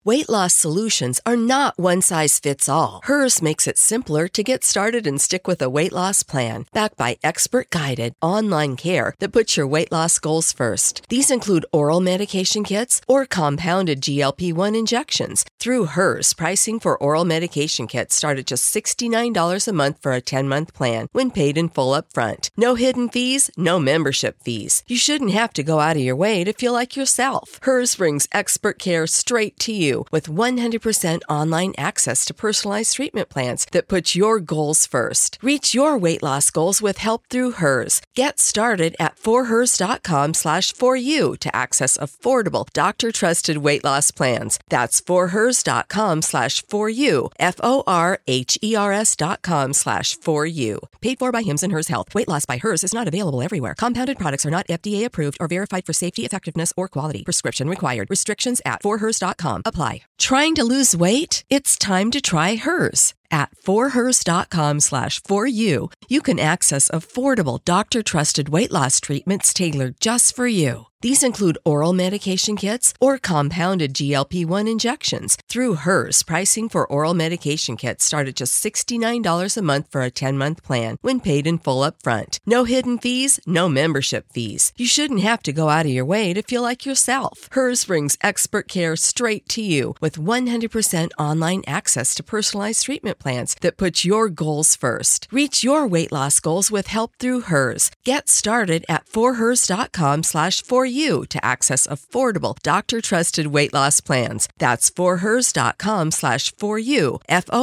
Weight loss solutions are not one size fits all. Hers makes it simpler to get started and stick with a weight loss plan, backed by expert-guided online care that puts your weight loss goals first. These include oral medication kits or compounded GLP-1 injections. Through Hers, pricing for oral medication kits start at just $69 a month for a 10-month plan when paid in full upfront. No hidden fees, no membership fees. You shouldn't have to go out of your way to feel like yourself. Hers brings expert care straight to you with 100% online access to personalized treatment plans that put your goals first. Reach your weight loss goals with help through Hers. Get started at forhers.com/4u to access affordable, doctor-trusted weight loss plans. That's forhers.com/4u, forhers.com/4u. Paid for by Hims and Hers Health. Weight loss by Hers is not available everywhere. Compounded products are not FDA approved or verified for safety, effectiveness, or quality. Prescription required. Restrictions at forhers.com apply. Trying to lose weight? It's time to try Hers. At forhers.com/4u, you can access affordable, doctor-trusted weight loss treatments tailored just for you. These include oral medication kits or compounded GLP-1 injections. Through Hers, pricing for oral medication kits start at just $69 a month for a 10-month plan when paid in full upfront. No hidden fees, no membership fees. You shouldn't have to go out of your way to feel like yourself. Hers brings expert care straight to you with 100% online access to personalized treatment plans that put your goals first. Reach your weight loss goals with help through Hers. Get started at forhers.com/4u to access affordable, doctor-trusted weight loss plans. That's forhers.com/4u,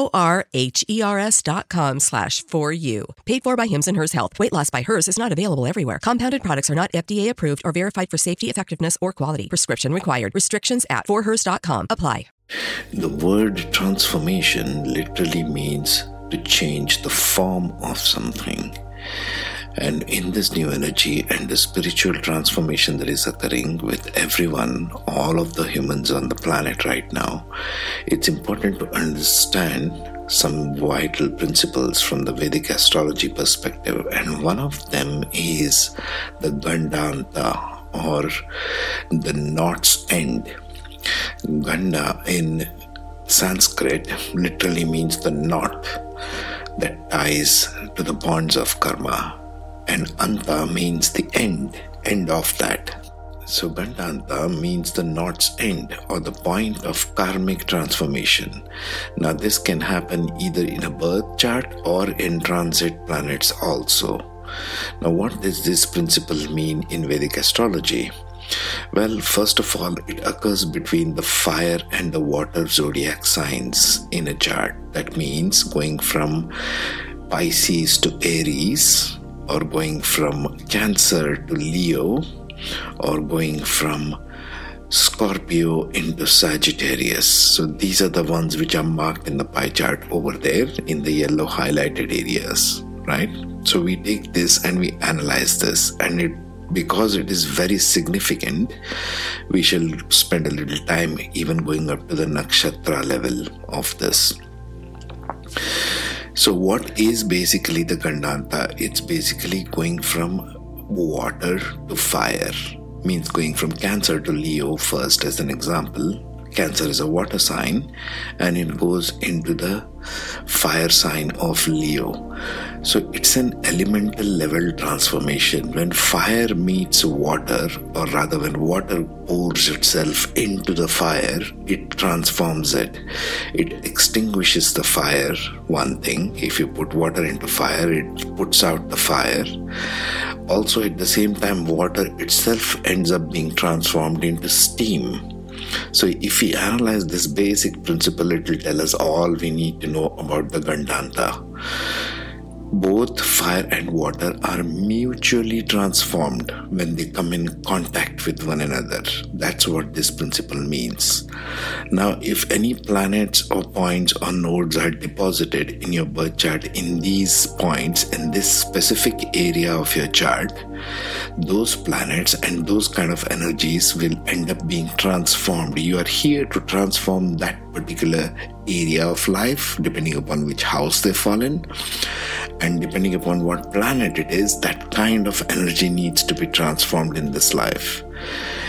forhers.com/4u. Paid for by Hims and Hers Health. Weight loss by Hers is not available everywhere. Compounded products are not FDA approved or verified for safety, effectiveness, or quality. Prescription required. Restrictions at forhers.com apply. The word transformation literally means to change the form of something. And in this new energy and the spiritual transformation that is occurring with everyone, all of the humans on the planet right now, it's important to understand some vital principles from the Vedic astrology perspective. And one of them is the Gandanta, or the knot's end. Ganda in Sanskrit literally means the knot that ties to the bonds of karma, and Anta means the end of that. So Gandanta means the knot's end, or the point of karmic transformation. Now this can happen either in a birth chart or in transit planets also. Now what does this principle mean in Vedic astrology? Well, first of all, it occurs between the fire and the water zodiac signs in a chart. That means going from Pisces to Aries, or going from Cancer to Leo, or going from Scorpio into Sagittarius. So these are the ones which are marked in the pie chart over there in the yellow highlighted areas, right? So we take this and we analyze this, and because it is very significant, we shall spend a little time even going up to the nakshatra level of this. So what is basically the Gandanta? It's basically going from water to fire. Means going from Cancer to Leo first, as an example. Cancer is a water sign, and it goes into the fire sign of Leo. So it's an elemental level transformation. When fire meets water, or rather when water pours itself into the fire, it transforms it. It extinguishes the fire, one thing. If you put water into fire, it puts out the fire. Also, at the same time, water itself ends up being transformed into steam. So if we analyze this basic principle, it will tell us all we need to know about the Gandanta. Both fire and water are mutually transformed when they come in contact with one another. That's what this principle means. Now, if any planets or points or nodes are deposited in your birth chart in these points, in this specific area of your chart, those planets and those kind of energies will end up being transformed. You are here to transform that particular area of life, depending upon which house they fall in, and depending upon what planet it is, that kind of energy needs to be transformed in this life.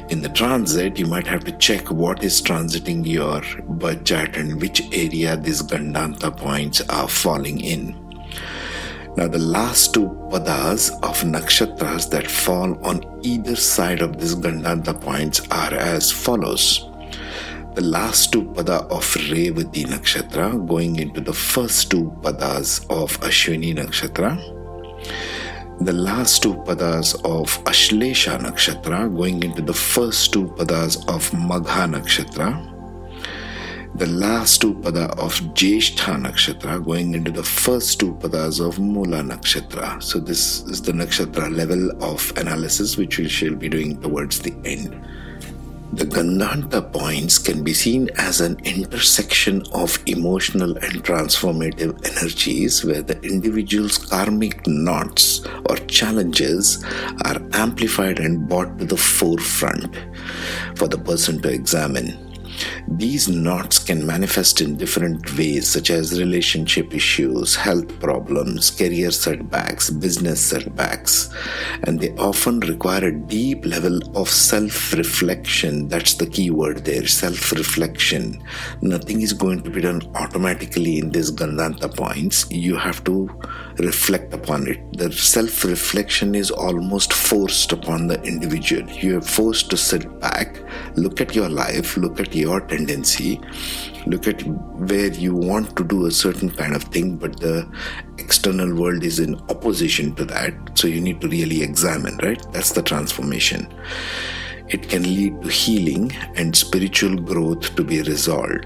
In the transit, you might have to check what is transiting your birth chart and which area these Gandanta points are falling in. Now, the last two padas of nakshatras that fall on either side of these Gandanta points are as follows. The last two pada of Revati nakshatra going into the first two padas of Ashwini nakshatra. The last two padas of Ashlesha nakshatra going into the first two padas of Magha nakshatra. The last two pada of Jyeshtha nakshatra going into the first two padas of Mula nakshatra. So this is the nakshatra level of analysis which we shall be doing towards the end. The Gandanta points can be seen as an intersection of emotional and transformative energies where the individual's karmic knots or challenges are amplified and brought to the forefront for the person to examine. These knots can manifest in different ways, such as relationship issues, health problems, career setbacks, business setbacks, and they often require a deep level of self-reflection. That's the key word there, self-reflection. Nothing is going to be done automatically in these Gandanta points. You have to reflect upon it. The self-reflection is almost forced upon the individual. You are forced to sit back, look at your life, look at your tendency, look at where you want to do a certain kind of thing, but the external world is in opposition to that. So you need to really examine, right? That's the transformation. It can lead to healing and spiritual growth to be resolved.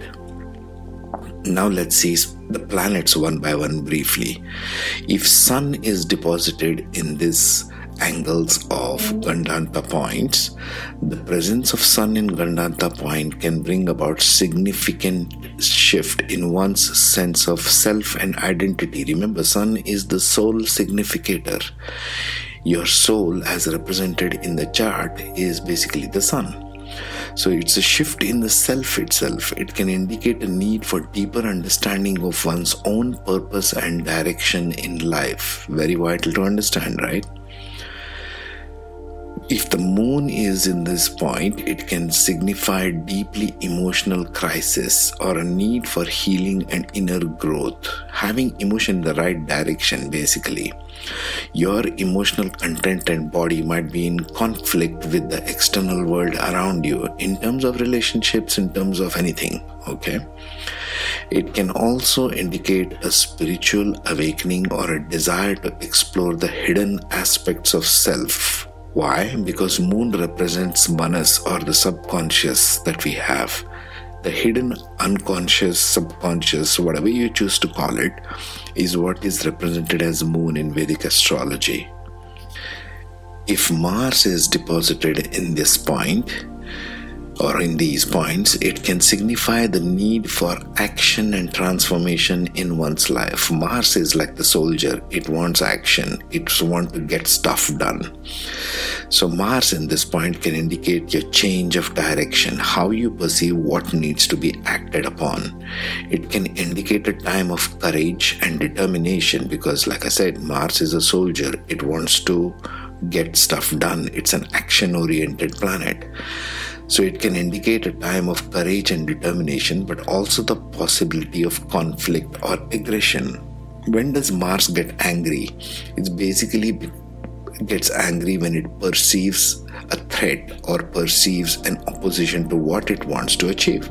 Now let's see the planets one by one briefly. If Sun is deposited in these angles of Gandanta points, the presence of Sun in Gandanta point can bring about significant shift in one's sense of self and identity. Remember, Sun is the soul significator. Your soul, as represented in the chart, is basically the Sun. So it's a shift in the self itself. It can indicate a need for deeper understanding of one's own purpose and direction in life. Very vital to understand, right? If the moon is in this point, it can signify deeply emotional crisis or a need for healing and inner growth. Having emotion in the right direction, basically. Your emotional content and body might be in conflict with the external world around you in terms of relationships, in terms of anything, okay? It can also indicate a spiritual awakening or a desire to explore the hidden aspects of self. Why? Because moon represents manas, or the subconscious that we have. The hidden unconscious, subconscious, whatever you choose to call it, is what is represented as moon in Vedic astrology. If Mars is deposited in this point, or in these points, it can signify the need for action and transformation in one's life. Mars is like the soldier. It wants action. It wants to get stuff done. So Mars in this point can indicate your change of direction, how you perceive what needs to be acted upon. It can indicate a time of courage and determination because, like I said, Mars is a soldier. It wants to get stuff done. It's an action-oriented planet. So it can indicate a time of courage and determination, but also the possibility of conflict or aggression. When does Mars get angry? It basically gets angry when it perceives a threat or perceives an opposition to what it wants to achieve.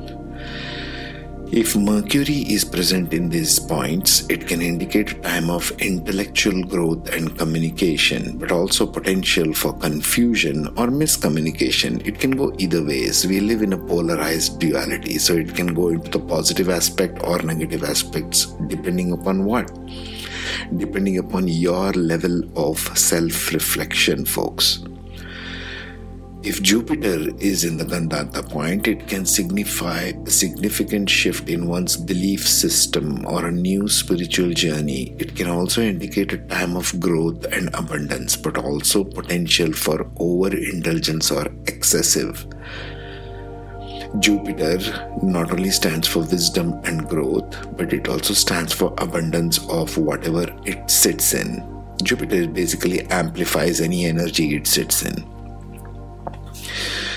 If Mercury is present in these points, it can indicate a time of intellectual growth and communication, but also potential for confusion or miscommunication. It can go either ways. We live in a polarized duality, so it can go into the positive aspect or negative aspects, depending upon what? Depending upon your level of self-reflection, folks. If Jupiter is in the Gandanta point, it can signify a significant shift in one's belief system or a new spiritual journey. It can also indicate a time of growth and abundance, but also potential for overindulgence or excessive. Jupiter not only stands for wisdom and growth, but it also stands for abundance of whatever it sits in. Jupiter basically amplifies any energy it sits in.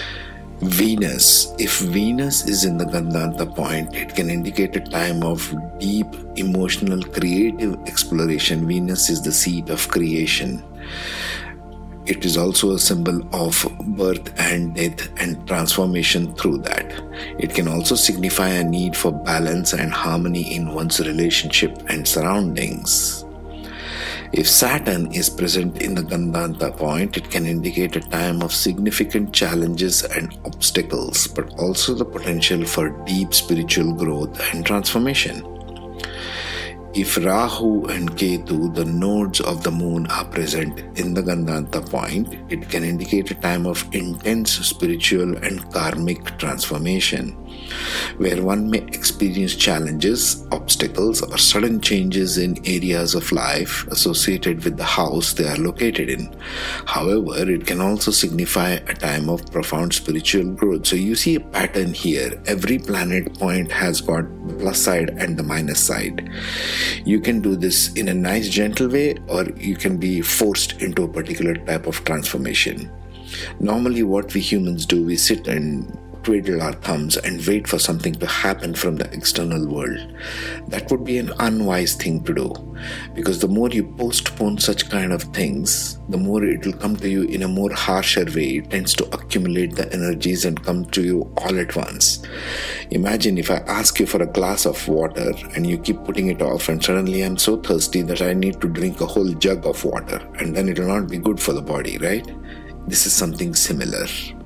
Venus. If Venus is in the Gandanta point, it can indicate a time of deep emotional creative exploration. Venus is the seat of creation. It is also a symbol of birth and death and transformation through that. It can also signify a need for balance and harmony in one's relationship and surroundings. If Saturn is present in the Gandanta point, it can indicate a time of significant challenges and obstacles, but also the potential for deep spiritual growth and transformation. If Rahu and Ketu, the nodes of the moon, are present in the Gandanta point, it can indicate a time of intense spiritual and karmic transformation, where one may experience challenges, obstacles, or sudden changes in areas of life associated with the house they are located in. However, it can also signify a time of profound spiritual growth. So you see a pattern here. Every planet point has got the plus side and the minus side. You can do this in a nice, gentle way, or you can be forced into a particular type of transformation. Normally, what we humans do, we sit and twiddle our thumbs and wait for something to happen from the external world. That would be an unwise thing to do, because the more you postpone such kind of things, the more it will come to you in a more harsher way. It tends to accumulate the energies and come to you all at once. Imagine if I ask you for a glass of water and you keep putting it off, and suddenly I'm so thirsty that I need to drink a whole jug of water, and then it will not be good for the body, right? This is something similar.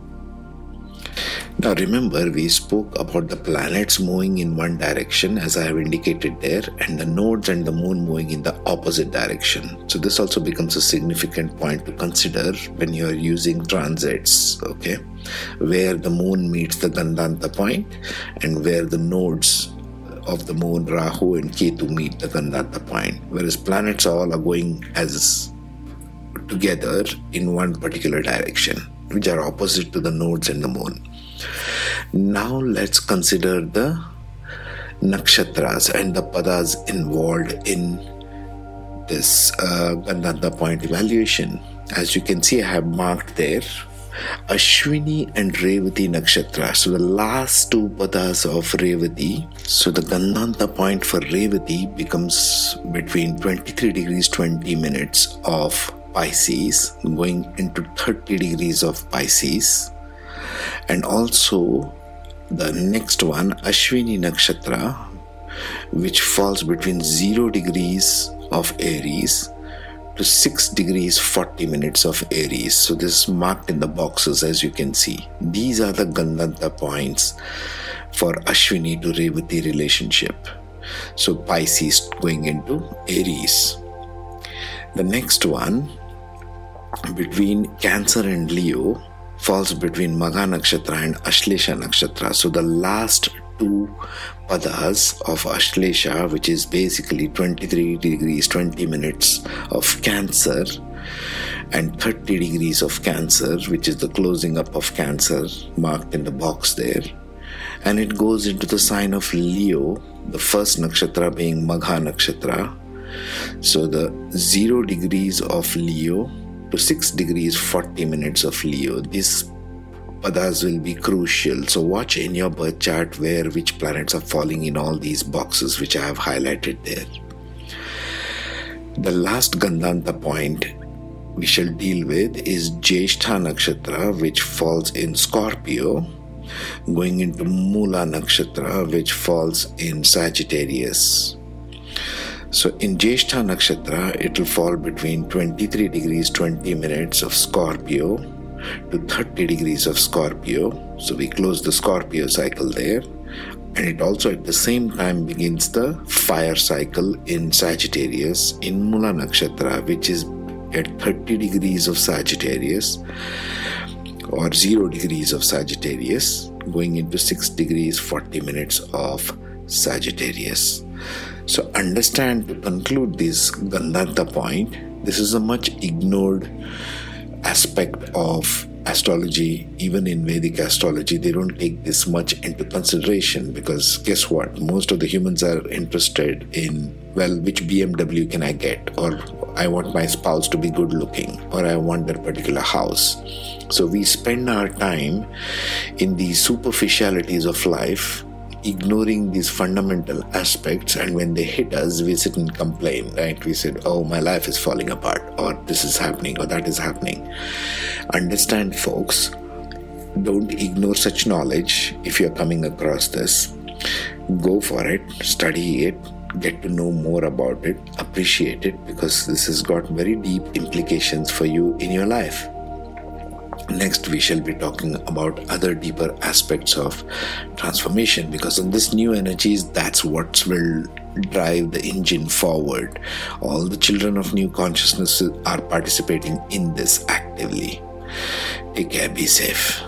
Now remember, we spoke about the planets moving in one direction, as I have indicated there, and the nodes and the moon moving in the opposite direction. So this also becomes a significant point to consider when you are using transits, okay? Where the moon meets the Gandanta point and where the nodes of the moon, Rahu and Ketu, meet the Gandanta point, whereas planets all are going as together in one particular direction, which are opposite to the nodes and the moon. Now let's consider the nakshatras and the padas involved in this Gandanta point evaluation. As you can see, I have marked there Ashwini and Revati nakshatra. So the last two padas of Revati. So the Gandanta point for Revati becomes between 23 degrees 20 minutes of Pisces, going into 30 degrees of Pisces. And also the next one, Ashwini nakshatra, which falls between 0 degrees of Aries to 6 degrees 40 minutes of Aries. So this is marked in the boxes, as you can see. These are the Gandanta points for Ashwini to Revati relationship. So Pisces going into Aries. The next one, between Cancer and Leo, falls between Magha Nakshatra and Ashlesha Nakshatra. So the last two padas of Ashlesha, which is basically 23 degrees 20 minutes of Cancer and 30 degrees of Cancer, which is the closing up of Cancer, marked in the box there. And it goes into the sign of Leo, the first nakshatra being Magha Nakshatra. So the 0 degrees of Leo to 6 degrees 40 minutes of Leo. These padas will be crucial. So watch in your birth chart which planets are falling in all these boxes which I have highlighted there. The last Gandanta point we shall deal with is Jyeshtha Nakshatra, which falls in Scorpio, going into Mula Nakshatra, which falls in Sagittarius. So in Jyeshtha Nakshatra, it will fall between 23 degrees 20 minutes of Scorpio to 30 degrees of Scorpio. So we close the Scorpio cycle there. And it also at the same time begins the fire cycle in Sagittarius in Mula Nakshatra, which is at 30 degrees of Sagittarius or 0 degrees of Sagittarius, going into 6 degrees 40 minutes of Sagittarius. So understand, to conclude this Gandanta point, this is a much ignored aspect of astrology. Even in Vedic astrology, they don't take this much into consideration, because guess what? Most of the humans are interested in, well, which BMW can I get, or I want my spouse to be good looking, or I want that particular house. So we spend our time in the superficialities of life, ignoring these fundamental aspects, and when they hit us, we sit and complain, right? We said, oh, my life is falling apart, or this is happening, or that is happening. Understand, folks, don't ignore such knowledge. If you're coming across this, go for it, study it, get to know more about it, appreciate it, because this has got very deep implications for you in your life. Next, we shall be talking about other deeper aspects of transformation, because in this new energies, that's what will drive the engine forward. All the children of new consciousness are participating in this actively. Take care, be safe.